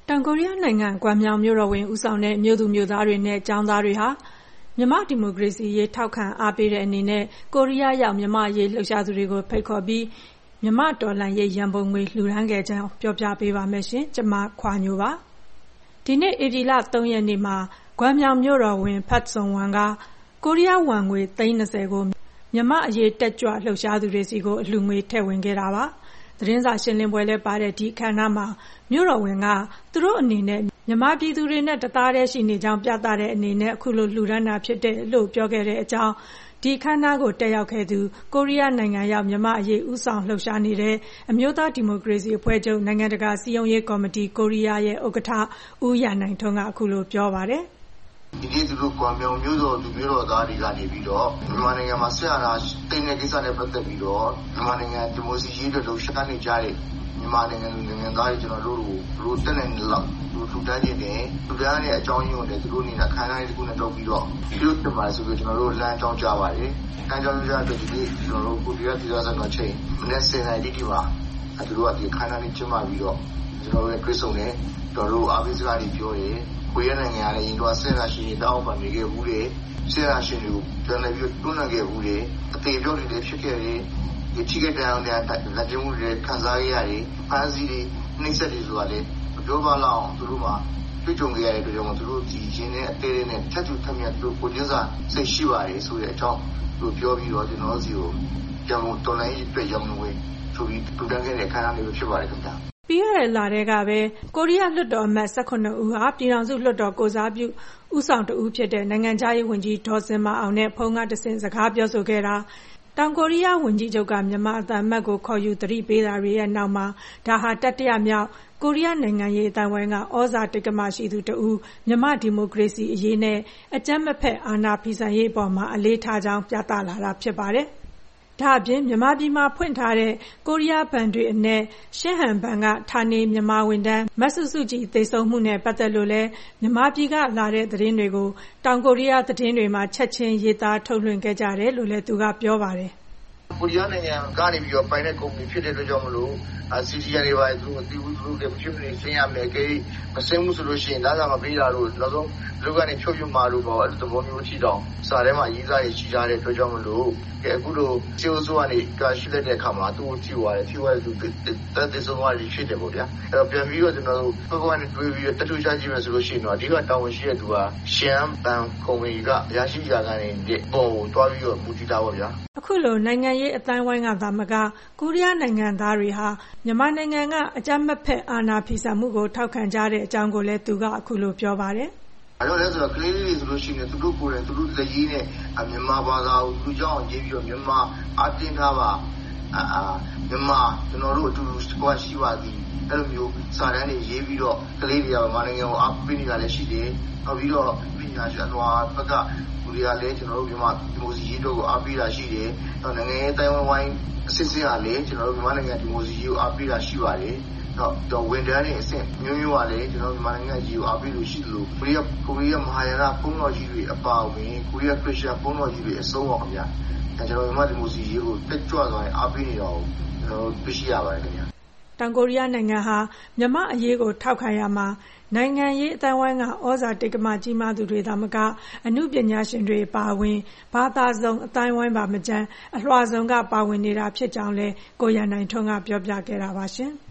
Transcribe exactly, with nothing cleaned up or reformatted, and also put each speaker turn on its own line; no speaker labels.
တောင်ကိုရီးယားနိုင်ငံကွမ်မြောင်မြို့တော်ဝန်ဦးဆောင်တဲ့မြို့သူမြို့သားတွေနဲ့ကျောင်းသားတွေဟာမြန်မာ့ဒီမိုကရေစီရေးထောက်ခံအားပေးတဲ့အနေနဲ့ကိုရီးယားရောက်မြန်မာ့အရေးလှုပ်ရှားသူတွေကိုဖိတ်ခေါ်ပြီးမြန်မာ့တော်လှန်ရေးရန်ပုံငွေလှူဒါန်းခဲ့ကြောင်းပြောပြပေးပါမယ်ရှင်။ကျွန်မခွာညိုပါ။ဒီနေ့ဧပြီလသုံးရက်နေ့မှာကွမ်မြောင်မြို့တော်ဝန်ဖတ်ဆွန်ဝမ်ကကိုရီးယားဝမ်ငွေသိန်း၂၀ကိုမြန်မာ့အရေးတက်ကြွလှုပ်ရှားသူတွေစီကိုအလှူငွေထည့်ဝင်ခဲ့တာပါ။သတင်းစာရှင်းလင်းပွဲလည်းပါတဲ့ဒီအခမ်းအနားမှာမြို့တော်ဝန်ကသူတို့အနေနဲ့မြန်မာပြည်သူတွေနဲ့တသားတည်းရှိနေကြောင်းပြသတဲ့အနေနဲ့အခုလိုလှူဒါန်းတာဖြစ်တယ်လို့ပြောခဲ့တဲ့အကြောင်းဒီအခမ်းအနားကိုတက်ရောက်ခဲ့သူကိုရီးယားနိုင်ငံရောက်မြန်မာအရေးဦးဆောင်လှုပ်ရှားနေတဲ့အမျိုးသားဒီမိုကရေစီအဖွဲ့ချုပ်နိုင်ငံတကာစည်းရုံးရေးကော်မတီကိုရီးယားရဲ့ဥက္ကဋ္ဌဦးရန်နိုင်ထွန်းကအခုလိုပြောပါတယ်
ဒီနေ့သူတို့ကွမ်မြောင်မြို့တော်သူမြို့တော်သားတွေကနေပြီးတော့မြန်မာနိုင်ငံမှာဆက်အာဏာသိမ်းတဲ့ကိစ္စနဲ့ပတ်သက်ပြီးတော့မြန်မာနိုင်ငံဒီမိုကရေစီရေးအတွက်လှုပ်ရှားနေကြတဲ့မြန်မာနိုင်ငံလူနိုင်ငံသားတွေကျွန်တော်တို့တို့တက်နေလောက်လူထူတန်းခြင်းနဲ့ထူတန်းတဲ့အကြောင်းရင်းကိုလည်းသူတို့နေတာခိုင်းတိုင်းတစ်ခုနဲ့တော့ပြီးတော့ဒီလိုတပါဆိုပြီးကျွန်တော်တို့လမ်းကြောင်းကြပါတယ်။လမ်းကြောင်းကြတဲ့ဒီနေ့ကျွန်တော်တို့ကိုရီးယားပြည်သားဆောင်ချိန်မနေ့စနေနေ့ဒီမှာသူတို့ကဒီခိုင်းတိုင်းကျင်းပပြီးတော့ကျွန်တော်တို့ရဲ့တွေ့ဆုံနေတော်တို့အားပေးစကားတွေပြောရဲကိုရီးယားနိုင်ငံရဲ့ရင်တော့ဆက်ရရှိနေတောင်းပန်နေခဲ့ဘူးလေဆက်ရရှိနေကိုပြန်လည်းပြီးတွန်းလှန်ခဲ့ဘူးလေအသေးပြောနေတယ်ဖြစ်ခဲ့တယ်ဒီချိကတဲ့အောင်တဲ့လက်ကျမှုတွေခံစားရရတယ်ဖန်စီတွေနှိမ့်ဆက်တွေဆိုတာလေပြောပါလောက်သူတို့မှာတွေ့ကြုံခဲ့ရတဲ့ကြောင့်သူတို့ဒီရင်းနဲ့အသေးလေးနဲ့ထပ်ထူထပ်မြတ်သူကိုကျင်းစာစိတ်ရှိပါတယ်ဆိုတဲ့အကြောင်းသူပြောပြီးတော့ကျွန်တော်စီကိုကြောင်တော်လိုင်းအတွက်ရောင်းဝယ်ဆိုပြီးတူတန်းခဲ့တဲ့ခန်းလေးပဲဖြစ်ပါတယ်ခင်ဗျာ
ပြီးရတဲ့လတွေကပဲကိုရီးယားလွှတ်တော်အမတ်၁၈ဦးဟာပြည်ထောင်စုလွှတ်တော်ကိုစားပြုဦးဆောင်တဦးဖြစ်တဲ့နိုင်ငံခြားရေးဝန်ကြီးဒေါ်စင်မအောင်နဲ့ဖုန်းကတဆင့်စကားပြောဆိုခဲ့တာတောင်ကိုရီးယားဝန်ကြီးချုပ်ကမြန်မာအသံအမတ်ကိုခေါ်ယူသတိပေးတာတွေရဲ့နောက်မှာဒါဟာတတိယမြောက်ကိုရီးယားနိုင်ငံရေးအတိုင်းဝိုင်းကဩဇာတိက္ကမရှိသူတဦးမြန်မာဒီမိုကရေစီအရေးနဲ့အကြမ်းမဖက်အာဏာဖီဆန်ရေးအပေါ်မှာအလေးထားကြောင်းပြသလာတာဖြစ်ပါတယ်။ဒါအပြင်မြန်မာပြည်မှာဖွင့်ထားတဲ့ကိုရီးယားဘဏ်တွေအနက်ရှင်းဟန်ဘဏ်ကဌာနေမြန်မာဝန်ထမ်းမဆုစုကြည်သေဆုံးမှုနဲ့ပတ်သက်လို့လဲမြန်မာပြည်ကလာတဲ့သတင်းတွေကိုတောင်ကိုရီးယားသတင်းတွေမှာချက်ချင်းရေးသားထုတ်လွှင့်ခဲ့ကြတယ်လို့လည်းသူကပြောပါတယ်
ကိုရီးယားနိုင်ငံကနေပြီးတော့ပိုင်တဲ့ကုမ္ပဏီဖြစ်တဲ့အတွက်ကြောင့်မလို့စီစီရတွေပါသူအတီးဘူးသူတွေဖြစ်နေဆင်းရမယ်ကိမဆင်းမှုဆိုလို့ရှိရင်ဒါကမပေးတာလို့နောက်ဆုံးလူကနေဖြုတ်ပြမှာလို့ပေါ့အဲ့သဘောမျိုးထီတောင်စာထဲမှာရေးသားရရှိထားတဲ့အတွက်ကြောင့်မလို့အခုလိုစီအိုဆိုကနေကရှိတဲ့အခါမှာသူ့ကိုထိသွားတယ်ထိသွားတယ်သူတက်တဲ့ဆုံးသွားပြီးဖြစ်တယ်ပေါ့ဗျာအဲ့တော့ပြန်ပြီးတော့ကျွန်တော်တို့ဘက်ကနေတွေးပြီးတော့တထူးချကြည့်မယ်ဆိုလို့ရှိရင်တော့အဓိကတာဝန်ရှိတဲ့သူကရှမ်ဘန်ကုမ္ပဏီကရရှိရာကနေပုံကိုတွားပြီးတော့မူတည်တာပေါ့ဗျာ
အခုလိုနိုင်ငံရေးအတိုင်းဝိုင်းကသာမကကိုရီးယားနိုင်ငံသားတွေဟာမြန်မာနိုင်ငံကအကြမ်းမဖက်အာဏာဖီဆန်မှုကိုထောက်ခံကြတဲ့အကြောင်းကိုလည်းသူကအခုလိုပြောပါတယ်
အဲ့တော့လဲဆိုတော့ကလေးလေးတွေဆိုလို့ရှိရင်သူတို့ကိုယ်တိုင်သူတို့လက်ရည်နဲ့မြန်မာဘာသာကိုသူကြောင့်ရေးပြီးတော့မြန်မာအတင်းထားပါအာမြန်မာကျွန်တော်တို့အတူတူစကွာရှိပါသည်အဲ့လိုမျိုးစာတမ်းတွေရေးပြီးတော့ကလေးတွေကမြန်မာနိုင်ငံကိုအားပေးနေတာလည်းရှိတယ်နောက်ပြီးတော့ပညာရှင်အလွာဘက်ကလူတွေကလည်းကျွန်တော်တို့မြန်မာဒီမိုစီရေးတို့ကိုအားပေးတာရှိတယ်နောက်နိုင်ငံရေးတိုင်းဝိုင်းအစစ်စစ်ကလည်းကျွန်တော်တို့မြန်မာနိုင်ငံဒီမိုစီရေးကိုအားပေးတာရှိပါတယ်တော့ဝန်ထမ်းတွေအဆင့်မျိုးမျိုးကလည်းကျွန်တော်မြန်မာနိုင်ငံကြီးကိုအားပေးလို့ရှိလို့ကိုရီးယားကိုရီးယားမဟာယာနဘုန်းတော်ကြီးတွေအပါအဝင်ကိုရီးယားခရစ်ယာန်ဘုန်းတော်ကြီးတွေအဆုံးအောင်ခင်ဗျာအဲကျွန်တော်မြန်မာဒီမိုစီရေးကိုတက်ကြွသွားရင်အားပေးနေတာကိုကျွန်တော်သိရှိရပါတယ်ခင်ဗျာ
တောင်ကိုရီးယားနိုင်ငံဟာမြန်မာအရေးကိုထောက်ခံရမှာနိုင်ငံရေးအတိုင်းဝိုင်းကဩဇာတိက္ကမကြီးမားသူတွေသာမကအမှုပညာရှင်တွေပါဝင်ဘာသာစုံအတိုင်းဝိုင်းပါမကျန်အလွှာစုံကပါဝင်နေတာဖြစ်ကြောင်းလဲကိုရန်နိုင်ထွန်းကပြောပြခဲ့တာပါရှင်။